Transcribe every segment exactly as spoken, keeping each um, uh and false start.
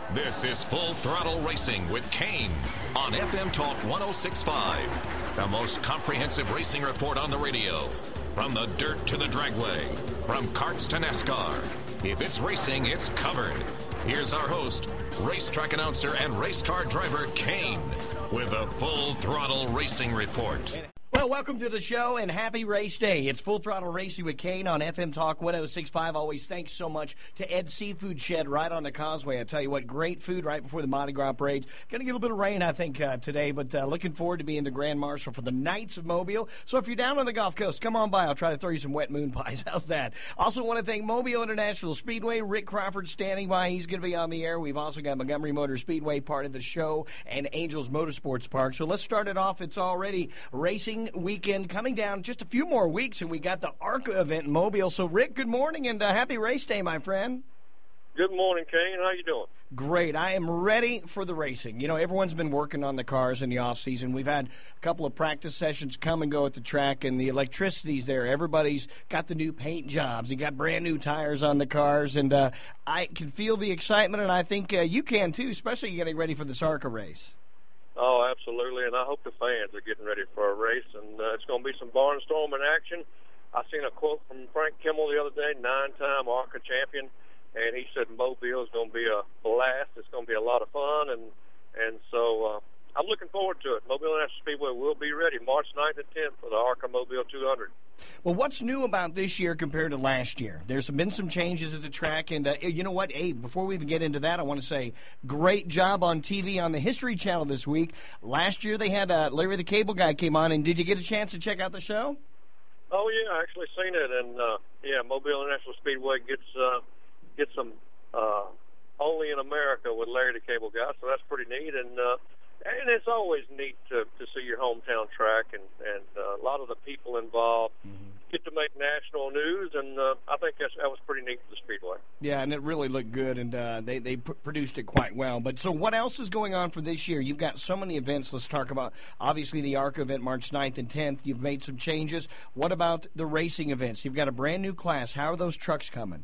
This is Full Throttle Racing with Kane on F M Talk one oh six point five. The most comprehensive racing report on the radio. From the dirt to the dragway. From karts to NASCAR. If it's racing, it's covered. Here's our host, racetrack announcer and race car driver Kane with a Full Throttle Racing report. Well, welcome to the show and happy race day. It's Full Throttle Racing with Kane on F M Talk one oh six point five. Always thanks so much to Ed Seafood Shed right on the causeway. I tell you what, great food right before the Mardi Gras parades. Going to get a little bit of rain, I think, uh, today, but uh, looking forward to being the Grand Marshal for the Knights of Mobile. So if you're down on the Gulf Coast, come on by. I'll try to throw you some wet moon pies. How's that? Also want to thank Mobile International Speedway. Rick Crawford standing by. He's going to be on the air. We've also got Montgomery Motor Speedway part of the show and Angels Motorsports Park. So let's start it off. It's already racing weekend coming down just a few more weeks, and we got the ARCA event in Mobile. So, Rick, good morning and uh, happy race day, my friend. Good morning, Kane. How you doing? Great. I am ready for the racing. You know, everyone's been working on the cars in the off-season. We've had a couple of practice sessions come and go at the track, and the electricity's there. Everybody's got the new paint jobs. You got brand-new tires on the cars, and uh, I can feel the excitement, and I think uh, you can, too, especially getting ready for this ARCA race. Oh, absolutely, and I hope the fans are getting ready for a race, and uh, it's going to be some barnstorming action. I seen a quote from Frank Kimmel the other day, nine-time ARCA champion, and he said Mobile is going to be a blast. It's going to be a lot of fun, and and so uh, I'm looking forward to it. Mobile National Speedway will be ready March ninth and tenth for the ARCA Mobile two hundred. Well, what's new about this year compared to last year? There's been some changes at the track, and uh, you know what? Hey, before we even get into that, I want to say great job on T V on the History Channel this week. Last year they had uh, Larry the Cable Guy came on, and did you get a chance to check out the show? Oh, yeah, I actually seen it, and, uh, yeah, Mobile International Speedway gets uh, gets some uh, Only in America with Larry the Cable Guy, so that's pretty neat, and uh, and it's always neat to, to see your hometown track, and, and uh, a lot of the people involved mm-hmm. get to make national news, and uh, I think that's, that was pretty neat for the Speedway. Yeah, and it really looked good, and uh, they, they pr- produced it quite well. But so what else is going on for this year? You've got so many events. Let's talk about, obviously, the ARCA event March ninth and tenth. You've made some changes. What about the racing events? You've got a brand-new class. How are those trucks coming?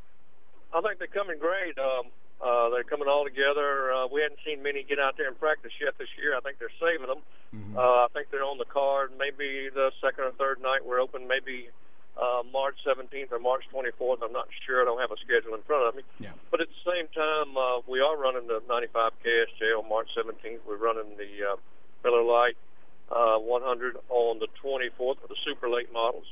I think they're coming great. Um, Uh, they're coming all together. Uh, we hadn't seen many get out there and practice yet this year. I think they're saving them. Mm-hmm. Uh, I think they're on the card. Maybe the second or third night we're open, maybe uh, March seventeenth or March twenty-fourth. I'm not sure. I don't have a schedule in front of me. Yeah. But at the same time, uh, we are running the ninety-five K S J on March seventeenth. We're running the uh, Miller Lite uh, one hundred on the twenty-fourth for the super late models.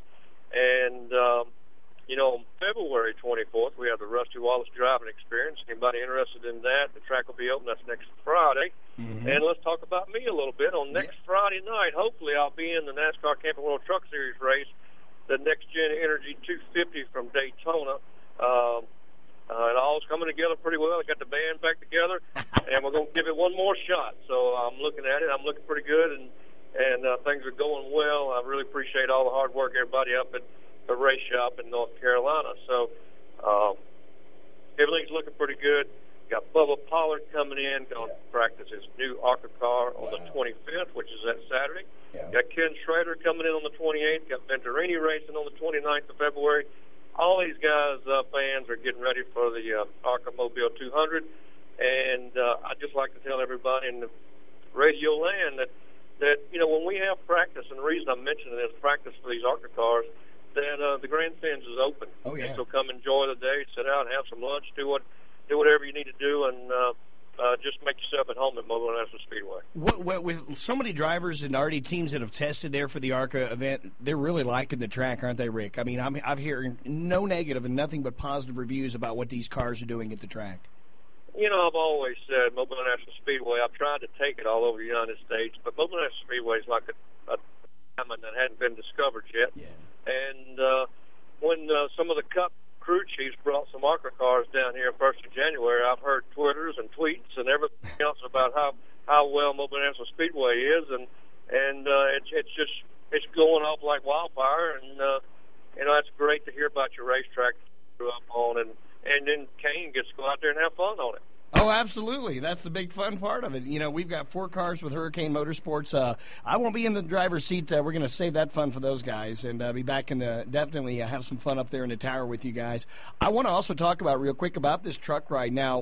And um, You know, on February twenty-fourth, we have the Rusty Wallace driving experience. Anybody interested in that, the track will be open. That's next Friday. Mm-hmm. And let's talk about me a little bit. On next yeah. Friday night, hopefully I'll be in the NASCAR Camping World Truck Series race, the Next Gen Energy two fifty from Daytona. Um, uh, it all's coming together pretty well. I got the band back together, and we're going to give it one more shot. So I'm looking at it. I'm looking pretty good, and, and uh, things are going well. I really appreciate all the hard work everybody up at the race shop in North Carolina. So um, everything's looking pretty good. Got Bubba Pollard coming in, going to practice his new ARCA car on wow. the twenty-fifth, which is that Saturday. Yeah. Got Ken Schrader coming in on the twenty-eighth. Got Venturini racing on the twenty-ninth of February. All these guys, uh, fans, are getting ready for the uh, ARCA Mobile two hundred. And uh, I'd just like to tell everybody in the radio land that, that, you know, when we have practice, and the reason I'm mentioning this, practice for these ARCA cars, that uh, the grandstands is open. Oh, yeah. And so come enjoy the day, sit out and have some lunch, do what, do whatever you need to do, and uh, uh, just make yourself at home at Mobile National Speedway. What, what, with so many drivers and already teams that have tested there for the ARCA event, they're really liking the track, aren't they, Rick? I mean, I'm, I'm hearing no negative and nothing but positive reviews about what these cars are doing at the track. You know, I've always said Mobile National Speedway, I've tried to take it all over the United States, but Mobile National Speedway is like a, a diamond that hadn't been discovered yet. Yeah. And uh, when uh, some of the Cup crew chiefs brought some ARCA cars down here first of January, I've heard Twitters and tweets and everything else about how, how well Mobile National Speedway is, and and uh, it's it's just it's going off like wildfire, and uh, you know that's great to hear about your racetrack you grew up on, and and then Kane gets to go out there and have fun on it. Oh, absolutely. That's the big fun part of it. You know, we've got four cars with Hurricane Motorsports. Uh, I won't be in the driver's seat. Uh, we're going to save that fun for those guys and uh, be back in the – definitely uh, have some fun up there in the tower with you guys. I want to also talk about real quick about this truck ride. Now,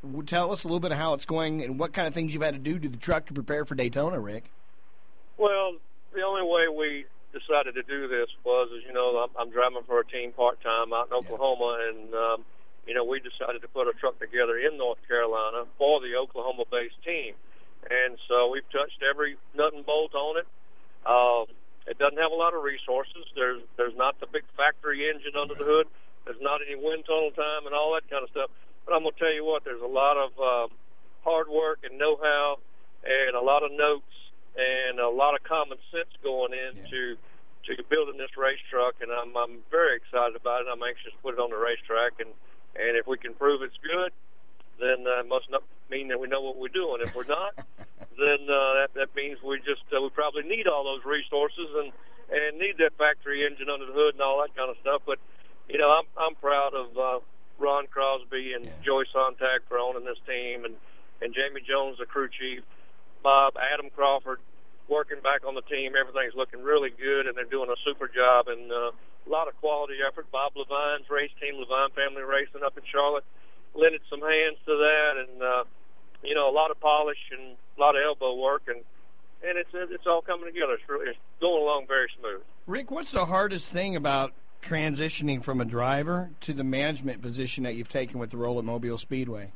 tell us a little bit of how it's going and what kind of things you've had to do to the truck to prepare for Daytona, Rick. Well, the only way we decided to do this was, as you know, I'm, I'm driving for a team part-time out in Oklahoma, yeah. and, um, you know, we decided to put a truck together in North Carolina for the Oklahoma-based team. And so we've touched every nut and bolt on it. Um, it doesn't have a lot of resources. There's there's not the big factory engine under the hood. There's not any wind tunnel time and all that kind of stuff. But I'm going to tell you what, there's a lot of um, hard work and know-how and a lot of notes and a lot of common sense going into yeah. to building this race truck. And I'm, I'm very excited about it. I'm anxious to put it on the racetrack. And, and if we can prove it's good, then uh, it must not mean that we know what we're doing. If we're not, then uh, that, that means we just uh, we probably need all those resources and, and need that factory engine under the hood and all that kind of stuff. But, you know, I'm I'm proud of uh, Ron Crosby and yeah. Joey Sontag for owning this team, and, and Jamie Jones, the crew chief, Bob, Adam Crawford, working back on the team. Everything's looking really good, and they're doing a super job, and uh, a lot of quality effort. Bob Levine's race team, Levine Family Racing up in Charlotte, lended some hands to that, and uh, you know, a lot of polish and a lot of elbow work, and and it's it's all coming together. It's really it's going along very smooth. Rick, what's the hardest thing about transitioning from a driver to the management position that you've taken with the role at Mobile Speedway?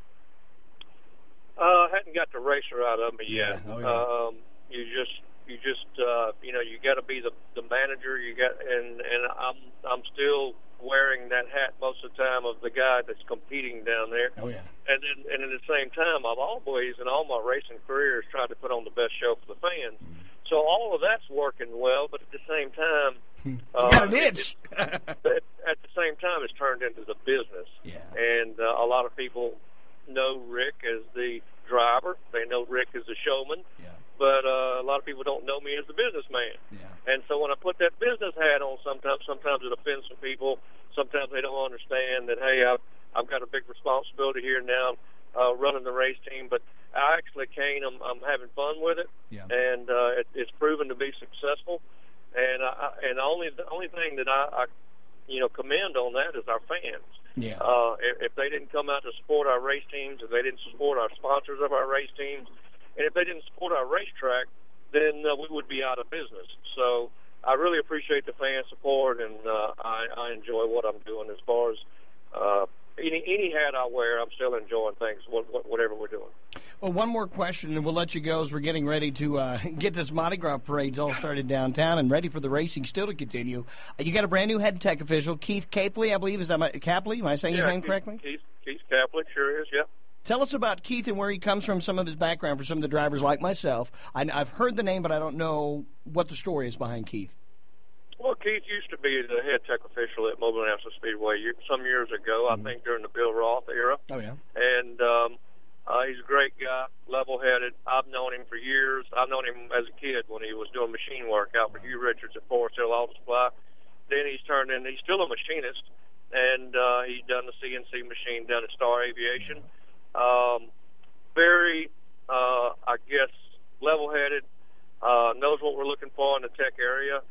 Uh, I hadn't got the racer out of me yet. Yeah. Oh, yeah. Um, you just you just uh, you know you got to be the the manager. You got and and I'm I'm still wearing that hat most of the time of the guy that's competing down there. Oh yeah. And then, and at the same time, I've always in all my racing careers tried to put on the best show for the fans. Mm. So all of that's working well, but at the same time, you uh, got an itch. it, it, at the same time, it's turned into the business. Yeah. And uh, a lot of people know Rick as the driver. They know Rick as the showman. Yeah. But uh, a lot of people don't know me as the businessman. Yeah. And so when I put that business hat on, sometimes sometimes it offends some people. Sometimes they don't understand that, hey, I've, I've got a big responsibility here now uh, running the race team. But I actually, Kane, I'm, I'm having fun with it. Yeah. And uh, it, it's proven to be successful. And I, and the only, the only thing that I, I, you know, commend on that is our fans. Yeah. Uh, if, if they didn't come out to support our race teams, if they didn't support our sponsors of our race teams, and if they didn't support our racetrack, then uh, we would be out of business. So I really appreciate the fan support, and uh, I, I enjoy what I'm doing. As far as uh, any any hat I wear, I'm still enjoying things, whatever we're doing. Well, one more question, and we'll let you go as we're getting ready to uh, get this Mardi Gras parades all started downtown and ready for the racing still to continue. Uh, you got a brand new head tech official, Keith Capley, I believe. Is that my, Capley? Am I saying yeah, his name Keith, correctly? Keith, Keith Capley, sure is, yeah. Tell us about Keith and where he comes from, some of his background for some of the drivers like myself. I, I've heard the name, but I don't know what the story is behind Keith. Well, Keith used to be the head tech official at Mobile National Speedway some years ago, mm-hmm. I think during the Bill Roth era. Oh, yeah. And um, uh, he's a great guy, level-headed. I've known him for years. I've known him as a kid when he was doing machine work out for Hugh Richards at Forest Hill Auto Supply. Then he's turned in, he's still a machinist, and uh, he's done the C N C machine down at Star Aviation. Mm-hmm. Um, very, uh, I guess, level-headed, uh, knows what we're looking for in the tech area.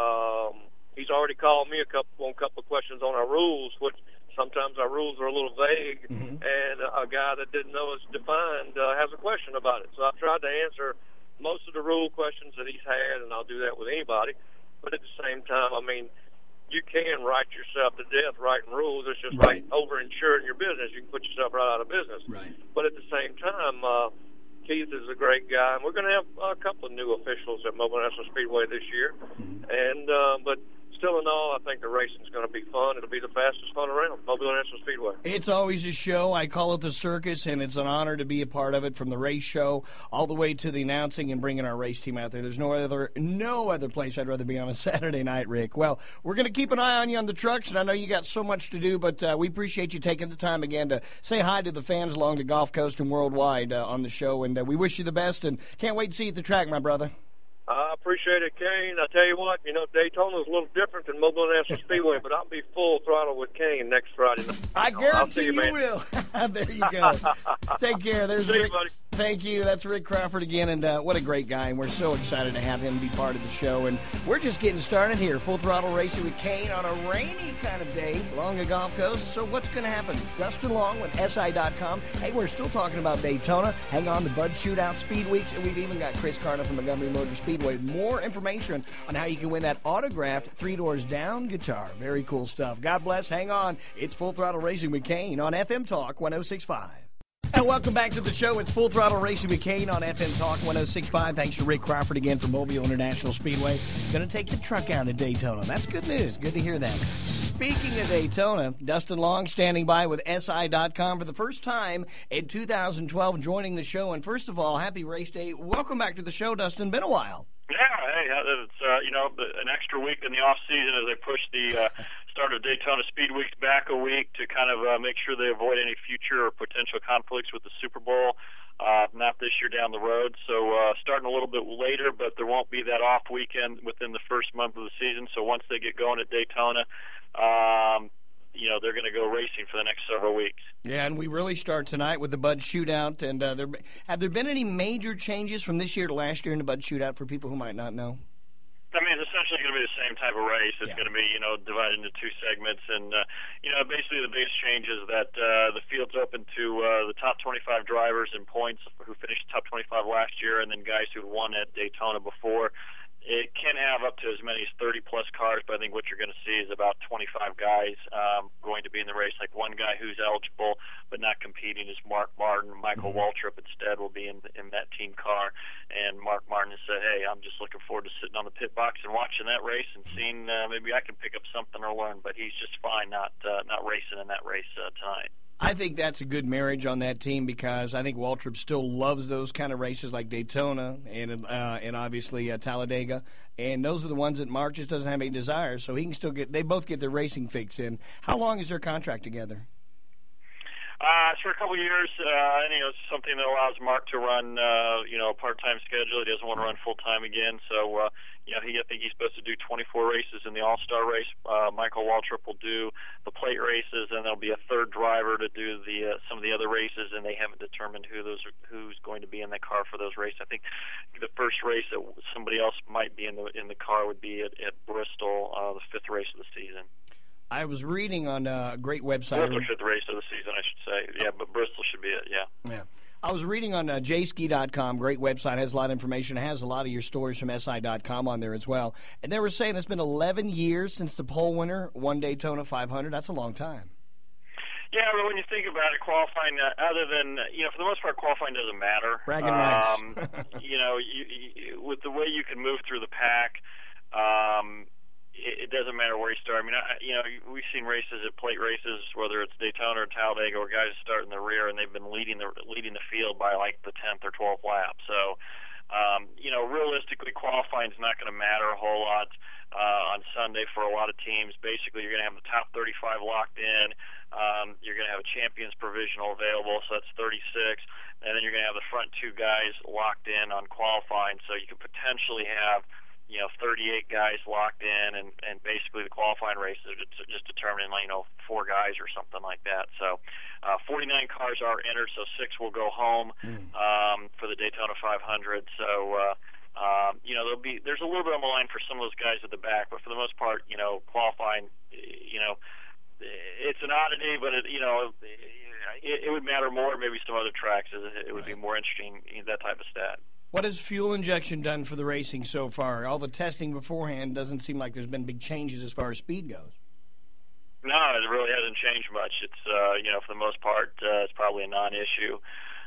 Um, he's already called me a couple on a couple of questions on our rules, which sometimes our rules are a little vague, mm-hmm. and a guy that didn't know it's defined uh, has a question about it. So I've tried to answer most of the rule questions that he's had, and I'll do that with anybody. But at the same time, I mean, you can write yourself to death writing rules. It's just right. like over-insuring your business. You can put yourself right out of business. Right. But at the same time, uh, Keith is a great guy, and we're going to have a couple of new officials at Mobile National Speedway this year. Mm-hmm. And uh, but still in all, I think the racing is going to be fun. It'll be the fastest fun around, Mobile National Speedway. It's always a show. I call it the circus, and it's an honor to be a part of it, from the race show all the way to the announcing and bringing our race team out there. There's no other no other place I'd rather be on a Saturday night, Rick. Well, we're going to keep an eye on you on the trucks, and I know you got so much to do, but uh, we appreciate you taking the time again to say hi to the fans along the Gulf Coast and worldwide uh, on the show, and uh, we wish you the best, and can't wait to see you at the track, my brother. I appreciate it, Kane. I tell you what, you know, Daytona's a little different than Mobile National Speedway, but I'll be full throttle with Kane next Friday night. I guarantee you, you man. will. There you go. Take care. There's See you, Rick. buddy. Thank you. That's Rick Crawford again, and uh, what a great guy. And we're so excited to have him be part of the show. And we're just getting started here. Full Throttle Racing with Kane on a rainy kind of day along the Gulf Coast. So what's going to happen? Dustin Long with S I dot com. Hey, we're still talking about Daytona. Hang on, the Bud Shootout Speed Weeks, and we've even got Chris Carter from Montgomery Motor Speedway with more information on how you can win that autographed Three Doors Down guitar. Very cool stuff. God bless. Hang on. It's Full Throttle Racing with Kane on F M Talk one oh six point five. And welcome back to the show. It's Full Throttle Racing with Kane on F M Talk one oh six point five. Thanks to Rick Crawford again from Mobile International Speedway. Going to take the truck out to Daytona. That's good news. Good to hear that. Speaking of Daytona, Dustin Long standing by with S I dot com for the first time in two thousand twelve, joining the show. And first of all, happy race day. Welcome back to the show, Dustin. Been a while. Yeah, hey, it's uh, you know an extra week in the off season as they push the uh, start of Daytona Speed Week back a week to kind of uh, make sure they avoid any future or potential conflicts with the Super Bowl. Uh, not this year down the road, so uh, starting a little bit later, but there won't be that off weekend within the first month of the season. So once they get going at Daytona, um, you know, they're going to go racing for the next several weeks. Yeah, and we really start tonight with the Bud Shootout. And uh, there, have there been any major changes from this year to last year in the Bud Shootout for people who might not know? I mean, it's essentially going to be the same type of race. It's Yeah. going to be, you know, divided into two segments. And, uh, you know, basically the biggest change is that uh, the field's open to uh, the top twenty-five drivers in points who finished top twenty-five last year and then guys who won at Daytona before. It can have up to as many as thirty-plus cars, but I think what you're going to see is about twenty-five guys um, going to be in the race. Like one guy who's eligible but not competing is Mark Martin. Michael Mm-hmm. Waltrip instead will be in in that team car. And Mark Martin has said, hey, I'm just looking forward to sitting on the pit box and watching that race and seeing uh, maybe I can pick up something or learn. But he's just fine not uh, not racing in that race uh, tonight. I think that's a good marriage on that team because I think Waltrip still loves those kind of races like Daytona and uh, and obviously uh, Talladega, and those are the ones that Mark just doesn't have any desire, so he can still get. They both get their racing fix in. How long is their contract together? Uh, it's for a couple of years, uh, and you know, it's something that allows Mark to run, uh, you know, a part-time schedule. He doesn't want to run full-time again, so uh, you know, he I think he's supposed to do twenty-four races in the All-Star race. Uh, Michael Waltrip will do the plate races, and there'll be a third driver to do the uh, some of the other races, and they haven't determined who those are, who's going to be in the car for those races. I think the first race that somebody else might be in the in the car would be at, at Bristol, uh, the fifth race of the season. I was reading on a great website. Bristol fifth race of the season, I should say. Yeah, but Bristol should be it. Yeah. Yeah. I was reading on uh, J ski dot com, great website, has a lot of information, has a lot of your stories from S I dot com on there as well. And they were saying it's been eleven years since the pole winner won Daytona five hundred. That's a long time. Yeah, but when you think about it, qualifying, uh, other than, you know, for the most part, qualifying doesn't matter. Bragging rights. Um, you know, you, you, with the way you can move through the pack, um, it, it doesn't matter where you start. I mean, I, you know, we've seen races at plate races, whether it's Daytona or Talladega, where guys start in the rear and they've been leading the leading the field by like the tenth or twelfth lap. So, um, you know, realistically, qualifying is not going to matter a whole lot uh, on Sunday for a lot of teams. Basically, you're going to have the top thirty-five locked in. Um, you're going to have a champions provisional available, so that's thirty-six, and then you're going to have the front two guys locked in on qualifying. So you could potentially have, you know, thirty-eight guys locked in, and, and basically the qualifying races are just determining, you know, four guys or something like that. So uh, forty-nine cars are entered, so six will go home Mm. um, for the Daytona five hundred. So, uh, um, you know, there'll be there's a little bit on the line for some of those guys at the back, but for the most part, you know, qualifying, you know, it's an oddity, but, it, you know, it, it would matter more maybe some other tracks. It, it would be more interesting, that type of stat. What has fuel injection done for the racing so far? All the testing beforehand doesn't seem like there's been big changes as far as speed goes. No, it really hasn't changed much. It's, uh, you know, for the most part, uh, it's probably a non-issue.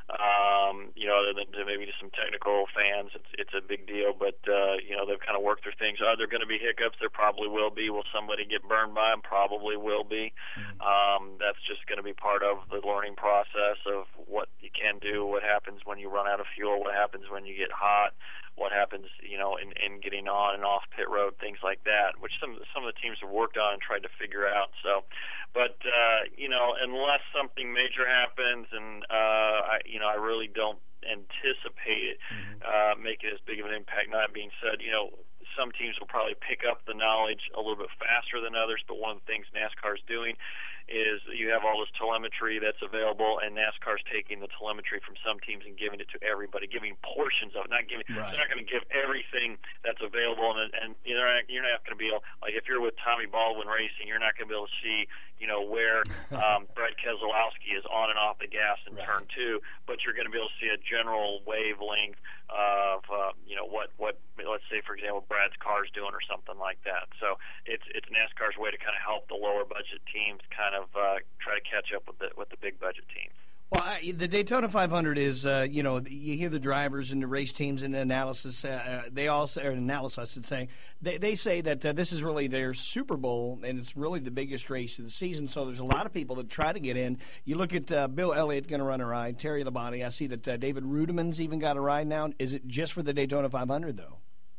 Um, you know, other than to maybe to some technical fans, it's it's a big deal. But uh, you know, they've kind of worked through things. Are there going to be hiccups? There probably will be. Will somebody get burned by them? Probably will be. Mm-hmm. Um, that's just going to be part of the learning process of what you can do. What happens when you run out of fuel? What happens when you get hot? What happens, you know, in, in getting on and off pit road, things like that, which some some of the teams have worked on and tried to figure out. So, but uh, you know, unless something major happens, and uh, I, you know, I really don't anticipate it mm-hmm. uh, making as big of an impact. Not being said, you know, some teams will probably pick up the knowledge a little bit faster than others. But one of the things NASCAR is doing is you have all this telemetry that's available, and NASCAR's taking the telemetry from some teams and giving it to everybody, giving portions of it, not giving. Right. They're not going to give everything that's available, and and you're not, you're not going to be able, like if you're with Tommy Baldwin Racing, you're not going to be able to see, you know, where um, Brad Keselowski is on and off the gas in right. turn two, but you're going to be able to see a general wavelength of uh, you know what what let's say for example Brad's car is doing or something like that. So it's it's NASCAR's way to kind of help the lower budget teams kind of uh, try to catch up with the with the big budget teams. Well, I, the Daytona five hundred is, uh, you know, you hear the drivers and the race teams and the analysis. Uh, they all say, or analysis, I should say, they, they say that uh, this is really their Super Bowl and it's really the biggest race of the season. So there's a lot of people that try to get in. You look at uh, Bill Elliott going to run a ride, Terry Labonte. I see that uh, David Rudemann's even got a ride now. Is it just for the Daytona five hundred though?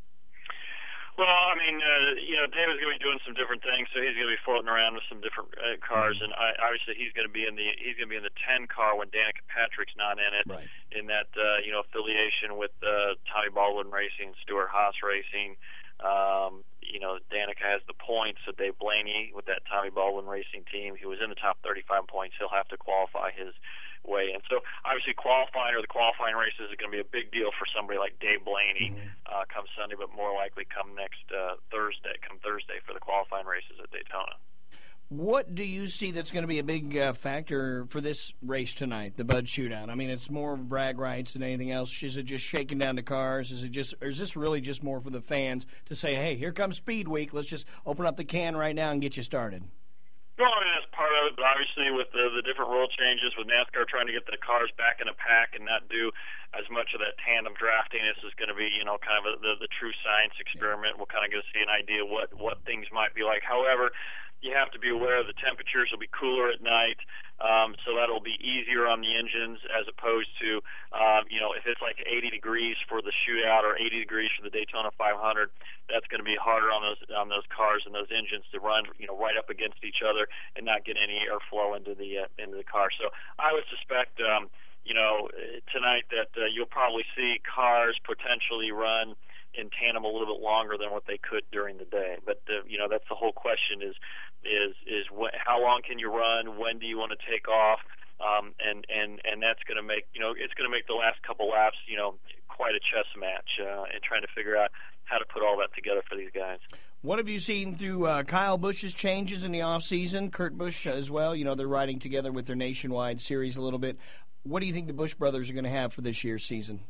Well, I mean, uh, you know, David's going to be doing some different things, so he's going to be floating around with some different uh, cars, mm-hmm. and I, obviously he's going to be in the he's going to be in the ten car when Danica Patrick's not in it, right. in that uh, you know affiliation with uh, Tommy Baldwin Racing, Stuart Haas Racing. Um, you know, Danica has the points, so Dave Blaney with that Tommy Baldwin Racing team, he was in the top thirty-five points. He'll have to qualify his way. And so obviously qualifying or the qualifying races is going to be a big deal for somebody like Dave Blaney mm-hmm. uh, come Sunday, but more likely come next uh, Thursday, come Thursday for the qualifying races at Daytona. What do you see that's going to be a big uh, factor for this race tonight, the Bud Shootout? I mean, it's more brag rights than anything else. Is it just shaking down the cars? Is it just, or is this really just more for the fans to say, hey, here comes Speed Week. Let's just open up the can right now and get you started? Well, I mean, that's part of it, but obviously with the, the different rule changes, with NASCAR trying to get the cars back in a pack and not do as much of that tandem drafting, this is going to be, you know, kind of a, the, the true science experiment. We'll kind of get to see an idea what, what things might be like. However, you have to be aware the temperatures will be cooler at night, um, so that'll be easier on the engines as opposed to, um, you know, if it's like eighty degrees for the shootout or eighty degrees for the Daytona five hundred, that's going to be harder on those on those cars and those engines to run, you know, right up against each other and not get any airflow into the uh, into the car. So I would suspect, um, you know, tonight that uh, you'll probably see cars potentially run in tandem a little bit longer than what they could during the day. But uh, you know, that's the whole question: is is is wh- how long can you run? When do you want to take off? Um, and and and that's going to make you know it's going to make the last couple laps you know quite a chess match uh, and trying to figure out how to put all that together for these guys. What have you seen through uh, Kyle Busch's changes in the off season? Kurt Busch as well. You know, they're riding together with their nationwide series a little bit. What do you think the Busch brothers are going to have for this year's season?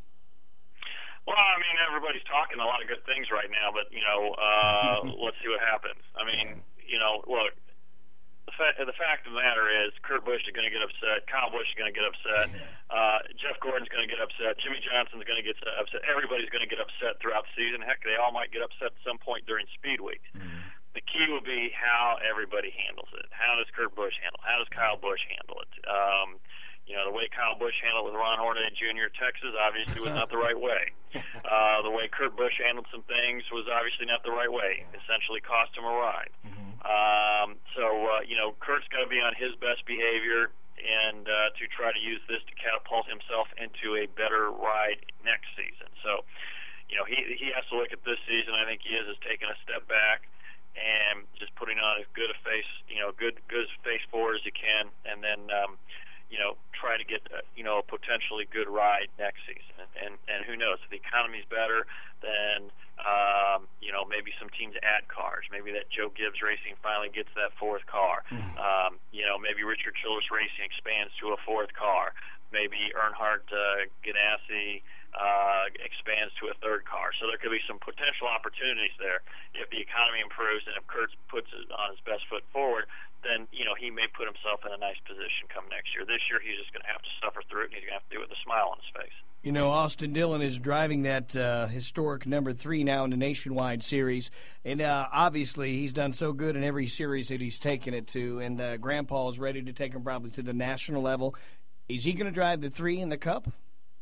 Well, I mean, everybody's talking a lot of good things right now, but, you know, uh, let's see what happens. I mean, you know, look, the, fa- the fact of the matter is Kurt Busch is going to get upset. Kyle Busch is going to get upset. Uh, Jeff Gordon's going to get upset. Jimmy Johnson's going to get upset. Everybody's going to get upset throughout the season. Heck, they all might get upset at some point during Speed Week. Mm-hmm. The key will be how everybody handles it. How does Kurt Busch handle it? How does Kyle Busch handle it? Um, You know, the way Kyle Busch handled it with Ron Hornaday Junior at Texas obviously was not the right way. Uh, the way Kurt Busch handled some things was obviously not the right way. Essentially cost him a ride. Mm-hmm. Um, so, uh, you know, Kurt's got to be on his best behavior and uh, to try to use this to catapult himself into a better ride next season. So, you know, he he has to look at this season. I think he is, is taking a step back and just putting on as good a face, you know, good, good face forward as he can, and then, um, you know, try to get, uh, you know, a potentially good ride next season. And, and, and who knows, if the economy's better, then, um, you know, maybe some teams add cars. Maybe that Joe Gibbs Racing finally gets that fourth car. Mm-hmm. Um, you know, maybe Richard Childress Racing expands to a fourth car. Maybe Earnhardt uh, Ganassi uh, expands to a third car. So there could be some potential opportunities there. If the economy improves and if Kurt puts it on his best foot forward, then, you know, he may put himself in a nice position come next year. This year he's just going to have to suffer through it, and he's going to have to do it with a smile on his face. You know, Austin Dillon is driving that uh, historic number three now in the Nationwide Series, and uh, obviously he's done so good in every series that he's taken it to, and uh, Grandpa is ready to take him probably to the national level. Is he going to drive the three in the Cup?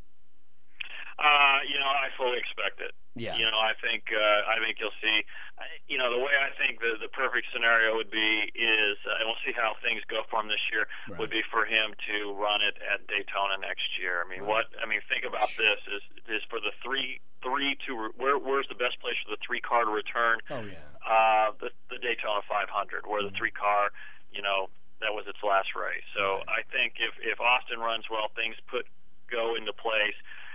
Uh, you know, I fully expect it. Yeah. You know, I think uh, I think you'll see. You know, the way I think the the perfect scenario would be is, uh, and we'll see how things go for him this year. Right. Would be for him to run it at Daytona next year. I mean, right. what? I mean, think about this: is is for the three three to where where's the best place for the three car to return? Oh yeah. Uh, the the Daytona five hundred, where mm-hmm. the three car, you know. that was its last race. So I think if if Austin runs well, things put go into place.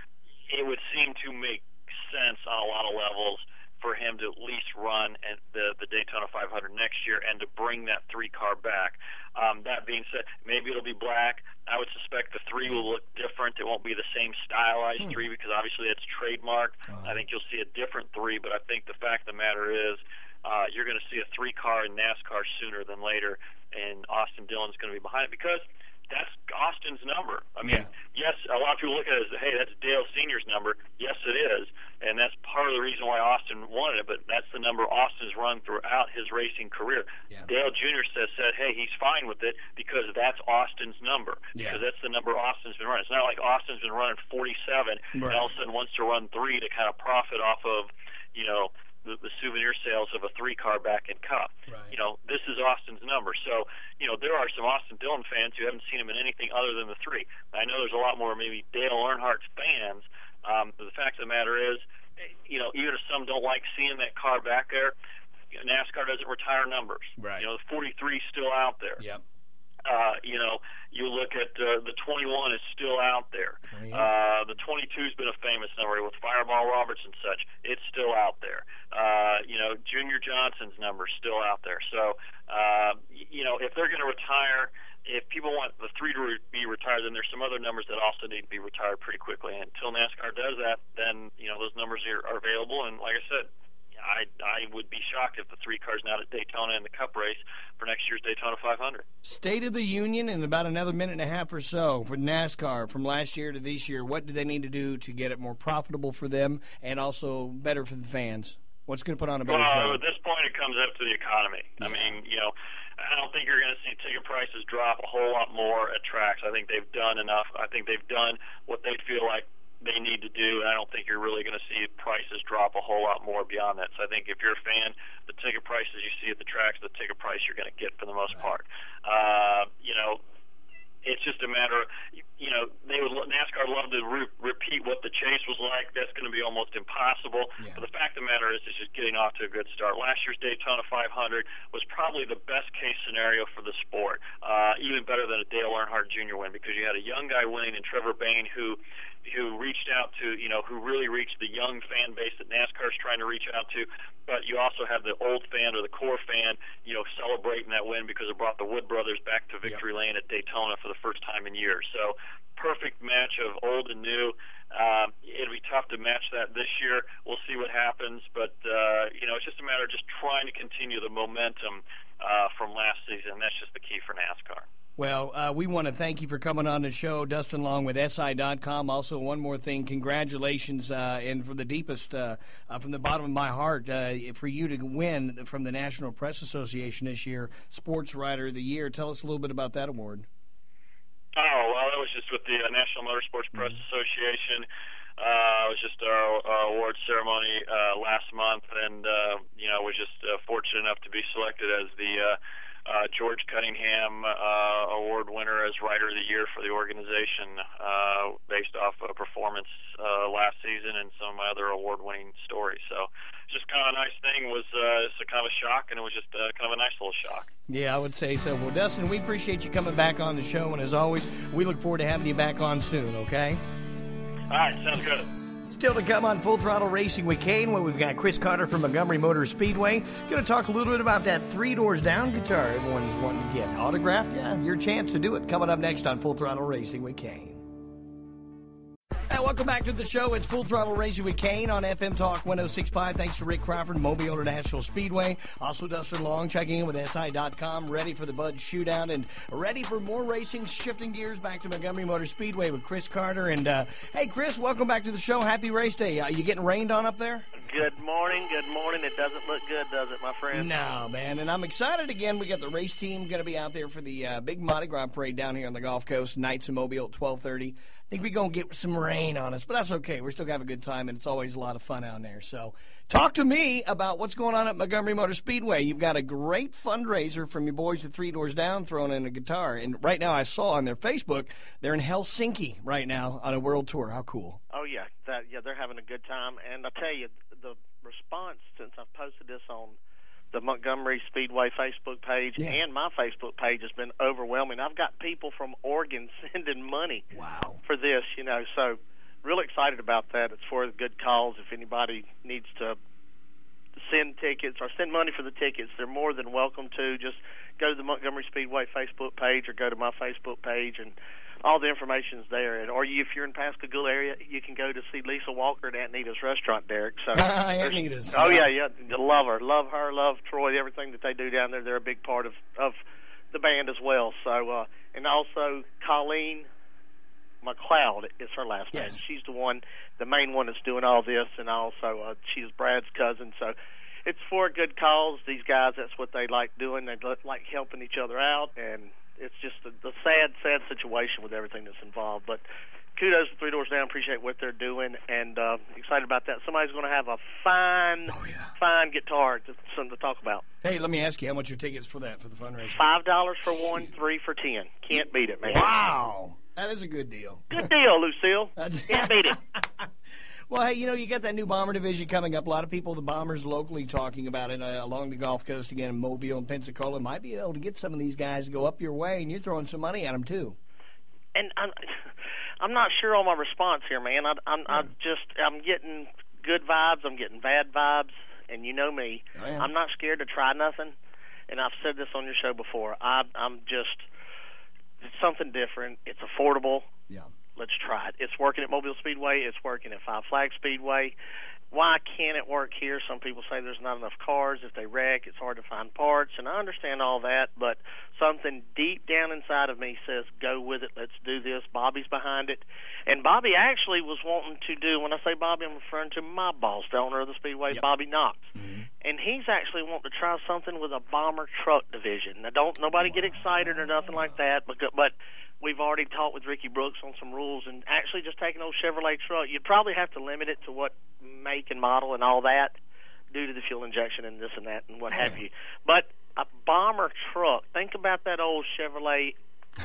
It would seem to make sense on a lot of levels for him to at least run at the, the Daytona five hundred next year and to bring that three car back. Um, that being said, maybe it'll be black. I would suspect the three will look different. It won't be the same stylized hmm. three because obviously it's trademarked. Uh-huh. I think you'll see a different three, but I think the fact of the matter is uh, you're going to see a three car in NASCAR sooner than later, and Austin Dillon's going to be behind it because that's Austin's number. I mean, yeah. yes, a lot of people look at it as, hey, that's Dale Senior's number. Yes, it is, and that's part of the reason why Austin wanted it, but that's the number Austin's run throughout his racing career. Yeah. Dale Junior says, said, hey, he's fine with it because that's Austin's number, yeah. because that's the number Austin's been running. It's not like Austin's been running forty-seven right. and all of a sudden wants to run three to kind of profit off of, you know, The, the souvenir sales of a three-car back in Cup. Right. You know, this is Austin's number. So, you know, there are some Austin Dillon fans who haven't seen him in anything other than the three. I know there's a lot more maybe Dale Earnhardt fans, um, but the fact of the matter is, you know, even if some don't like seeing that car back there, you know, NASCAR doesn't retire numbers. Right. You know, the forty-three is still out there. Yep. Uh, you know, you look at uh, the twenty-one is still out there. Oh, yeah. uh, the twenty-two has been a famous number with Fireball Roberts and such. It's still out there. Uh, you know, Junior Johnson's number is still out there. So, uh, you know, if they're going to retire, if people want the three to re- be retired, then there's some other numbers that also need to be retired pretty quickly. And until NASCAR does that, then, you know, those numbers are, are available. And like I said, I, I would be shocked if the three car's not at Daytona in the Cup race for next year's Daytona five hundred. State of the Union in about another minute and a half or so for NASCAR from last year to this year. What do they need to do to get it more profitable for them and also better for the fans? What's going to put on a better well, show? At this point, it comes up to the economy. Yeah. I mean, you know, I don't think you're going to see ticket prices drop a whole lot more at tracks. I think they've done enough. I think they've done what they feel like they need to do, and I don't think you're really going to see prices drop a whole lot more beyond that. So I think if you're a fan, the ticket prices you see at the tracks, the ticket price you're going to get for the most part. Uh, you know, it's just a matter of, you know, they would NASCAR would love to re- repeat what the chase was like. That's going to be almost impossible. Yeah. But the fact of the matter is, it's just getting off to a good start. Last year's Daytona five hundred was probably the best case scenario for the sport, uh, even better than a Dale Earnhardt Junior win, because you had a young guy winning in Trevor Bayne who who reached out to, you know, who really reached the young fan base that NASCAR is trying to reach out to. But you also have the old fan or the core fan, you know, celebrating that win because it brought the Wood brothers back to victory yep. lane at Daytona for the first time in years. So perfect match of old and new. Um, it'll be tough to match that this year. We'll see what happens. But, uh, you know, it's just a matter of just trying to continue the momentum uh, from last season. That's just the key for NASCAR. Well, uh, we want to thank you for coming on the show, Dustin Long with S I dot com. Also, one more thing, congratulations, uh, and from the deepest, uh, uh, from the bottom of my heart, uh, for you to win from the National Press Association this year, Sports Writer of the Year. Tell us a little bit about that award. Oh, well, that was just with the uh, National Motorsports Press mm-hmm. Association. Uh, it was just our uh, award ceremony uh, last month, and, uh, you know, was just uh, fortunate enough to be selected as the uh, Uh, George Cunningham uh, Award winner as Writer of the Year for the organization, uh, based off a performance uh, last season and some of my other award-winning stories. So, just kind of a nice thing. Was uh, it's a kind of a shock, and it was just uh, kind of a nice little shock. Yeah, I would say so. Well, Dustin, we appreciate you coming back on the show, and as always, we look forward to having you back on soon. Okay? All right, sounds good. Still to come on Full Throttle Racing with Kane, where we've got Chris Carter from Montgomery Motor Speedway. Going to talk a little bit about that Three Doors Down guitar everyone's wanting to get autographed. Yeah, your chance to do it. Coming up next on Full Throttle Racing with Kane. Hey, welcome back to the show. It's Full Throttle Racing with Kane on F M Talk one oh six point five. Thanks to Rick Crawford, Mobile International Speedway. Also, Dustin Long checking in with S I dot com, ready for the Bud Shootout and ready for more racing, shifting gears back to Montgomery Motor Speedway with Chris Carter. And, uh, hey, Chris, welcome back to the show. Happy race day. Are you getting rained on up there? Good morning, good morning. It doesn't look good, does it, my friend? No, man, and I'm excited again. We got the race team going to be out there for the uh, big Mardi Gras parade down here on the Gulf Coast, Knights of Mobile at twelve thirty. I think we're going to get some rain on us, but that's okay. We're still going to have a good time, and it's always a lot of fun out there. So talk to me about what's going on at Montgomery Motor Speedway. You've got a great fundraiser from your boys at Three Doors Down throwing in a guitar. And right now I saw on their Facebook, they're in Helsinki right now on a world tour. How cool. Oh, yeah. That, yeah, they're having a good time. And I'll tell you, the response since I've posted this on the Montgomery Speedway Facebook page Yeah. and my Facebook page has been overwhelming. I've got people from Oregon sending money Wow. for this, you know, so really excited about that. It's for a good cause. If anybody needs to send tickets or send money for the tickets, they're more than welcome to. Just go to the Montgomery Speedway Facebook page or go to my Facebook page, and all the information's there. And or you, if you're in Pascagoula area, you can go to see Lisa Walker at Aunt Nita's restaurant, Derek. So Aunt there's- Nita's. Oh yeah, yeah, love her, love her, love Troy. Everything that they do down there, they're a big part of of the band as well. So uh, and also Colleen McLeod is her last name. Yes. She's the one, the main one that's doing all this, and also uh, she's Brad's cousin. So it's for a good cause. These guys, that's what they like doing. They like helping each other out, and it's just a, a sad, sad situation with everything that's involved. But kudos to Three Doors Down. Appreciate what they're doing, and uh, excited about that. Somebody's going to have a fine, Oh, yeah. fine guitar, to, something to talk about. Hey, let me ask you, how much are tickets for that, for the fundraiser? Five dollars for one, three for ten. Can't beat it, man. Wow. That is a good deal. Good deal, Lucille. Can't beat it. Well, hey, you know, you got that new Bomber division coming up. A lot of people, the Bombers locally, talking about it uh, along the Gulf Coast again in Mobile and Pensacola. Might be able to get some of these guys to go up your way, and you're throwing some money at them, too. And I'm, I'm not sure on my response here, man. I, I'm, I just, I'm getting good vibes. I'm getting bad vibes, and you know me. Oh, yeah. I'm not scared to try nothing, and I've said this on your show before. I, I'm just, it's something different. It's affordable. Yeah. Let's try it. It's working at Mobile Speedway. It's working at Five Flag Speedway. Why can't it work here? Some people say there's not enough cars. If they wreck, it's hard to find parts, and I understand all that, but something deep down inside of me says, go with it. Let's do this. Bobby's behind it. And Bobby actually was wanting to do, when I say Bobby, I'm referring to my boss, the owner of the Speedway, Yep. Bobby Knox. Mm-hmm. And he's actually wanting to try something with a bomber truck division. Now, don't nobody get excited or nothing like that, but, but we've already talked with Ricky Brooks on some rules, and actually just take an old Chevrolet truck. You'd probably have to limit it to what make and model and all that due to the fuel injection and this and that and what Oh, have yeah. you. But a bomber truck, think about that old Chevrolet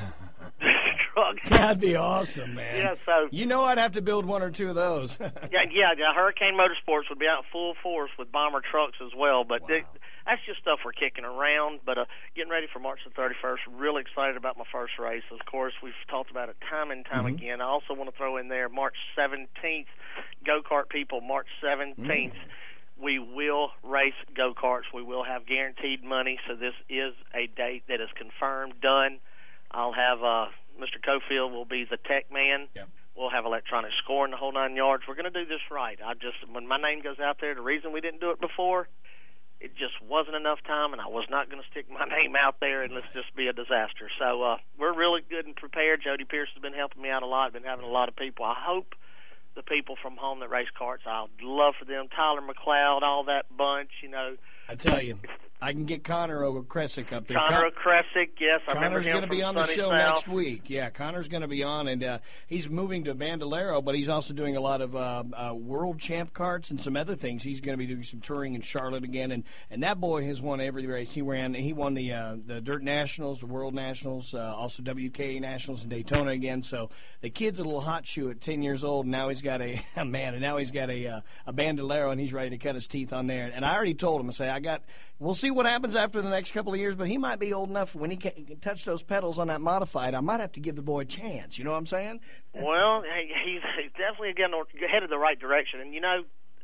truck. That'd be awesome, man. Yeah, so You know I'd have to build one or two of those. yeah, yeah, yeah, Hurricane Motorsports would be out full force with bomber trucks as well. But Wow. they, that's just stuff we're kicking around. But uh, getting ready for March the thirty-first. Really excited about my first race. Of course, we've talked about it time and time Mhm. again. I also want to throw in there March seventeenth, go-kart people, March seventeenth. Mm. We will race go-karts. We will have guaranteed money. So this is a date that is confirmed, done. I'll have uh, Mister Cofield will be the tech man. Yep. We'll have electronic scoring the whole nine yards. We're going to do this right. I just when my name goes out there, the reason we didn't do it before, it just wasn't enough time, and I was not going to stick my name out there and let's just be a disaster. So uh, we're really good and prepared. Jody Pierce has been helping me out a lot. Been having a lot of people. I hope the people from home that race karts, I'd love for them. Tyler McLeod, all that bunch, you know. I tell you, I can get Connor O'Kresick up there. Connor Con- Kresick, yes, I remember Connor's him going to from be on the Sunny show South. next week. Yeah, Connor's going to be on, and uh, he's moving to Bandolero, but he's also doing a lot of uh, uh, world champ karts and some other things. He's going to be doing some touring in Charlotte again, and, and that boy has won every race he ran. He won the uh, the Dirt Nationals, the World Nationals, uh, also W K A Nationals in Daytona again. So the kid's a little hot shoe at ten years old, and now he's got a man, and now he's got a uh, a Bandolero, and he's ready to cut his teeth on there. And I already told him, I say, I got. We'll see what happens after the next couple of years, but he might be old enough when he can, can touch those pedals on that modified. I might have to give the boy a chance. You know what I'm saying? Well, he- he's, he's definitely again headed the right direction. And, you know,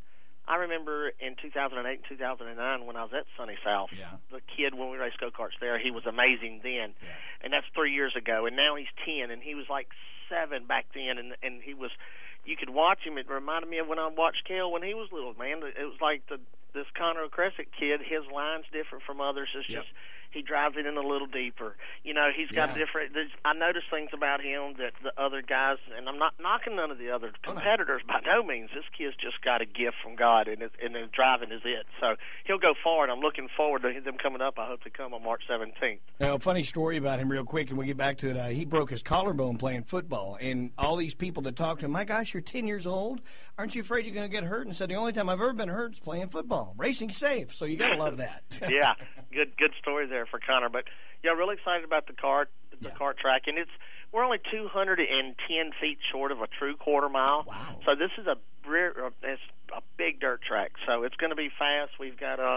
I remember in two thousand eight and two thousand nine when I was at Sunny South, Yeah. the kid, when we raced go-karts there, he was amazing then. Yeah. And that's three years ago. And now he's ten, and he was like seven back then. And, and he was, you could watch him. It reminded me of when I watched Kel when he was little, man. It was like the this Connor O'Kresick kid, his line's different from others. It's Yep. just he drives it in a little deeper. You know, he's got Yeah. a different. There's, I noticed things about him that the other guys, and I'm not knocking none of the other Oh, no. competitors by no means. This kid's just got a gift from God, and, it's, and the driving is it. So he'll go far, and I'm looking forward to them coming up. I hope they come on March seventeenth. Now, a funny story about him, real quick, and we'll get back to it. Uh, he broke his collarbone playing football, and all these people that talked to him, my gosh, you're ten years old. Aren't you afraid you're going to get hurt? And said, the only time I've ever been hurt is playing football. Racing's safe, so you got to love that. Yeah, good good story there for Connor. But yeah, really excited about the kart, the Yeah. kart track, and it's we're only two hundred ten feet short of a true quarter mile. Wow. So this is a rear, uh, it's a big dirt track. So it's going to be fast. We've got uh,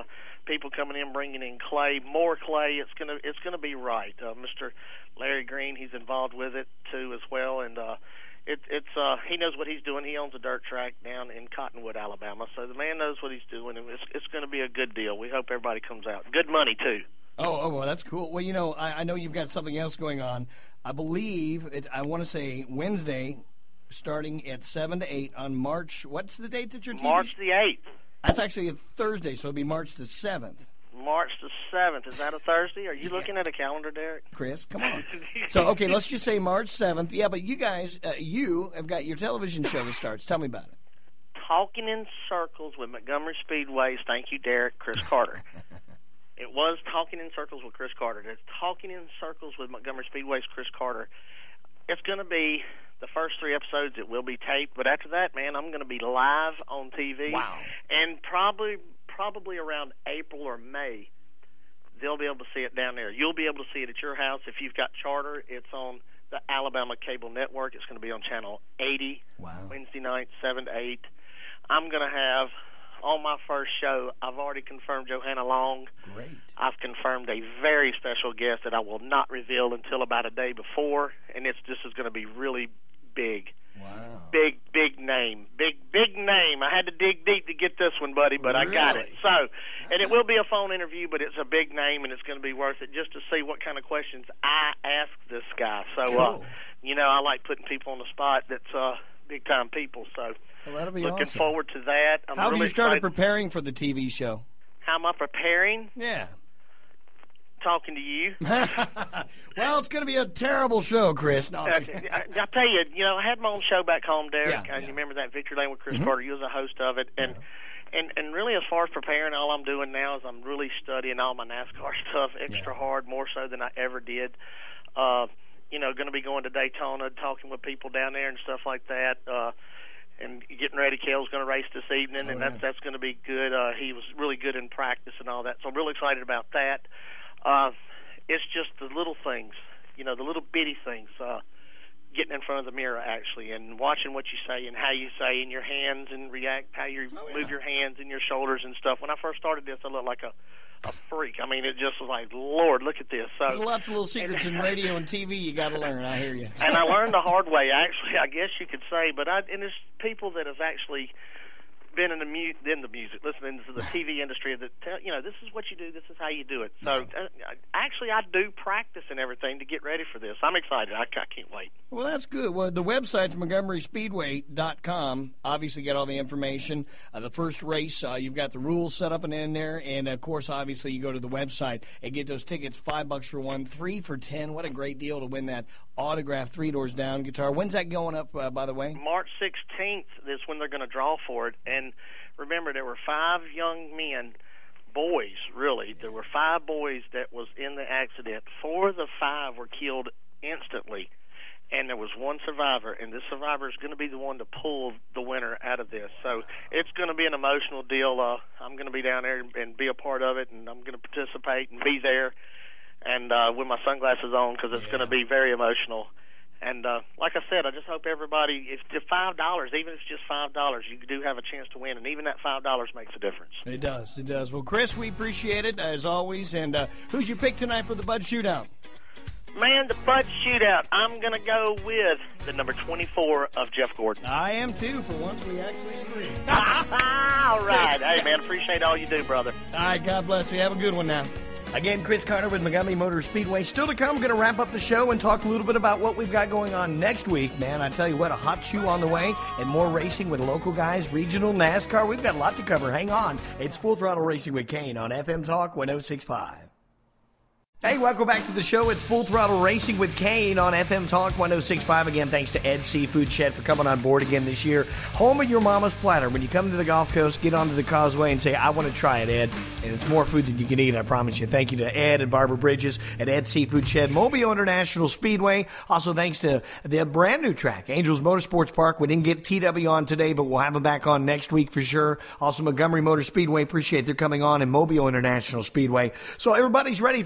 people coming in, bringing in clay, more clay. It's gonna it's gonna be right. Uh, Mister Larry Green, he's involved with it too as well, and uh, it, it's uh, he knows what he's doing. He owns a dirt track down in Cottonwood, Alabama, so the man knows what he's doing, and it's it's going to be a good deal. We hope everybody comes out. Good money too. Oh, oh, well, that's cool. Well, you know, I, I know you've got something else going on. I believe it, I want to say Wednesday, starting at seven to eight on March. What's the date that you're teaching? March the eighth. That's actually a Thursday, so it'll be March the seventh. March the seventh. Is that a Thursday? Are you yeah. looking at a calendar, Derek? Chris, come on. So, okay, let's just say March seventh. Yeah, but you guys, uh, you have got your television show that starts. Tell me about it. Talking in Circles with Montgomery Speedway's, thank you, Derek, Chris Carter. It was Talking in Circles with Chris Carter. It's Talking in Circles with Montgomery Speedway's Chris Carter. It's going to be the first three episodes. It will be taped, but after that, man, I'm going to be live on T V. Wow. And probably probably around April or May, they'll be able to see it down there. You'll be able to see it at your house. If you've got Charter, it's on the Alabama Cable Network. It's going to be on Channel eighty, wow. Wednesday night, seven to eight. I'm going to have, on my first show, I've already confirmed Johanna Long. Great. I've confirmed a very special guest that I will not reveal until about a day before, and it's this is going to be really big. Wow. Big, big name. Big, big name. I had to dig deep to get this one, buddy, but really? I got it. So, and it will be a phone interview, but it's a big name, and it's going to be worth it just to see what kind of questions I ask this guy. So, cool. uh, you know, I like putting people on the spot that's uh, big-time people. So, well, that'll be looking awesome. forward to that. I'm How really have you started excited. preparing for the T V show? How am I preparing? Yeah. Talking to you. Well, it's going to be a terrible show, Chris. No, Okay. I, I tell you, you know, I had my own show back home, Derek. Yeah, and yeah. you remember that Victory Lane with Chris Mm-hmm. Carter? You was a host of it, and Yeah. and and really, as far as preparing, all I'm doing now is I'm really studying all my NASCAR stuff extra Yeah. hard, more so than I ever did. Uh, you know, going to be going to Daytona, talking with people down there and stuff like that. Uh, and getting ready. Cale's going to race this evening, Oh, and yeah. that's that's going to be good. Uh, he was really good in practice and all that, so I'm really excited about that. Uh, it's just the little things, you know, the little bitty things. Uh, getting in front of the mirror, actually, and watching what you say and how you say in your hands and react, how you Oh, yeah. move your hands and your shoulders and stuff. When I first started this, I looked like a, a freak. I mean, it just was like, Lord, look at this. So There's lots of little secrets in radio and T V you got to learn. I hear you. and I learned the hard way, actually, I guess you could say. But I, and there's people that have actually been in the mu- in the music, listening to the T V industry that tell you know this is what you do, this is how you do it. So uh, actually, I do practice and everything to get ready for this. I'm excited. I, I can't wait. Well, that's good. Well, the website's Montgomery Speedway dot com. Obviously, got all the information. Uh, the first race, uh, you've got the rules set up and in there, and of course, obviously, you go to the website and get those tickets. Five bucks for one, three for ten. What a great deal to win that autographed Three Doors Down guitar. When's that going up? Uh, by the way, March sixteenth is when they're going to draw for it. And remember, there were five young men, boys, really. There were five boys that was in the accident. Four of the five were killed instantly, and there was one survivor, and this survivor is going to be the one to pull the winner out of this. So it's going to be an emotional deal. Uh, I'm going to be down there and, and be a part of it, and I'm going to participate and be there, and uh, with my sunglasses on because it's Yeah. going to be very emotional. And uh, like I said, I just hope everybody, if it's five dollars, even if it's just five dollars, you do have a chance to win, and even that five dollars makes a difference. it does. It does. Well, Chris, we appreciate it as always. And uh, who's your pick tonight for the Bud Shootout? Man, the Bud Shootout, I'm going to go with the number twenty-four of Jeff Gordon. I am too. For once, we actually agree. All right. Hey, man, appreciate all you do, brother. All right, God bless you. Have a good one now. Again, Chris Carter with Montgomery Motor Speedway. Still to come, going to wrap up the show and talk a little bit about what we've got going on next week. Man, I tell you what, a hot shoe on the way and more racing with local guys, regional NASCAR. We've got a lot to cover. Hang on. It's Full Throttle Racing with Kane on F M Talk one oh six point five. Hey, welcome back to the show. It's Full Throttle Racing with Kane on F M Talk one oh six point five. Again, thanks to Ed Seafood Shed for coming on board again this year. Home of your mama's platter. When you come to the Gulf Coast, get onto the causeway and say, I want to try it, Ed. And it's more food than you can eat, I promise you. Thank you to Ed and Barbara Bridges at Ed Seafood Shed, Mobile International Speedway. Also, thanks to the brand new track, Angels Motorsports Park. We didn't get T W on today, but we'll have them back on next week for sure. Also, Montgomery Motor Speedway. Appreciate their coming on, and Mobile International Speedway. So everybody's ready for Daytona.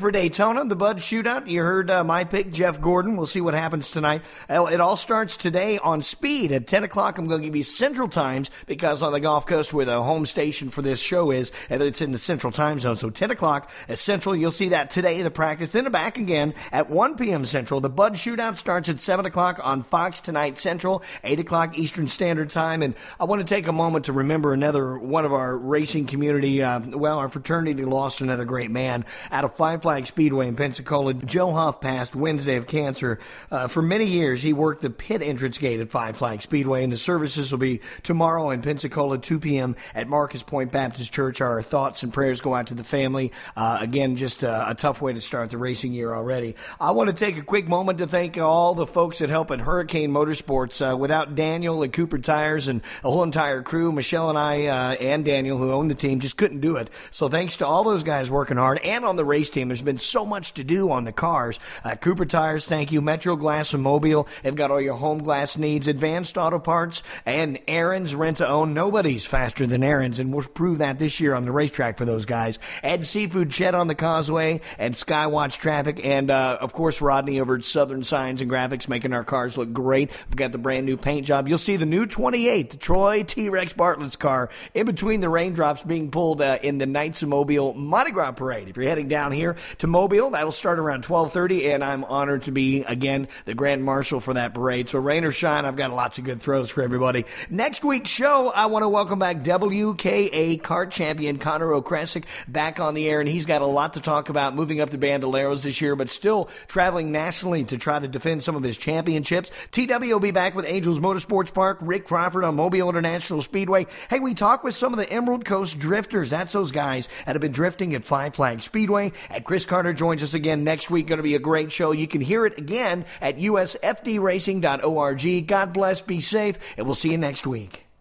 Daytona, the Bud Shootout. You heard uh, my pick, Jeff Gordon. We'll see what happens tonight. Uh, it all starts today on Speed at ten o'clock. I'm going to give you Central Times because on the Gulf Coast where the home station for this show is, and it's in the Central Time Zone. So ten o'clock at Central. You'll see that today, the practice. Then back again at one p.m. Central. The Bud Shootout starts at seven o'clock on Fox tonight Central, eight o'clock Eastern Standard Time. And I want to take a moment to remember another one of our racing community, uh, well, our fraternity lost another great man out of Five Flag Speedway in Pensacola. Joe Huff passed Wednesday of cancer. Uh, for many years, he worked the pit entrance gate at Five Flag Speedway, and the services will be tomorrow in Pensacola, two p.m. at Marcus Point Baptist Church. Our thoughts and prayers go out to the family. Uh, again, just a, a tough way to start the racing year already. I want to take a quick moment to thank all the folks that help at Hurricane Motorsports. Uh, without Daniel at Cooper Tires and a whole entire crew, Michelle and I uh, and Daniel, who own the team, just couldn't do it. So thanks to all those guys working hard and on the race team. There's been so much to do on the cars. Uh, Cooper Tires, thank you. Metro Glass and Mobile, they've got all your home glass needs. Advanced Auto Parts and Aaron's Rent to Own. Nobody's faster than Aaron's, and we'll prove that this year on the racetrack for those guys. Ed Seafood Shed on the Causeway and Skywatch Traffic, and uh, of course Rodney over at Southern Signs and Graphics, making our cars look great. We've got the brand new paint job. You'll see the new twenty-eight, the Troy T-Rex Bartlett's car, in between the raindrops being pulled uh, in the Knights of Mobile Mardi Gras Parade. If you're heading down here to Mobile, that'll start around twelve thirty, and I'm honored to be, again, the Grand Marshal for that parade. So rain or shine, I've got lots of good throws for everybody. Next week's show, I want to welcome back W K A kart champion Connor O'Kresick back on the air, and he's got a lot to talk about, moving up the Bandoleros this year, but still traveling nationally to try to defend some of his championships. T W will be back with Angels Motorsports Park, Rick Crawford on Mobile International Speedway. Hey, we talked with some of the Emerald Coast drifters. That's those guys that have been drifting at Five Flag Speedway. And Chris Carter joins us again next week. Going to be a great show. You can hear it again at U S F D racing dot org. God bless, be safe, and we'll see you next week.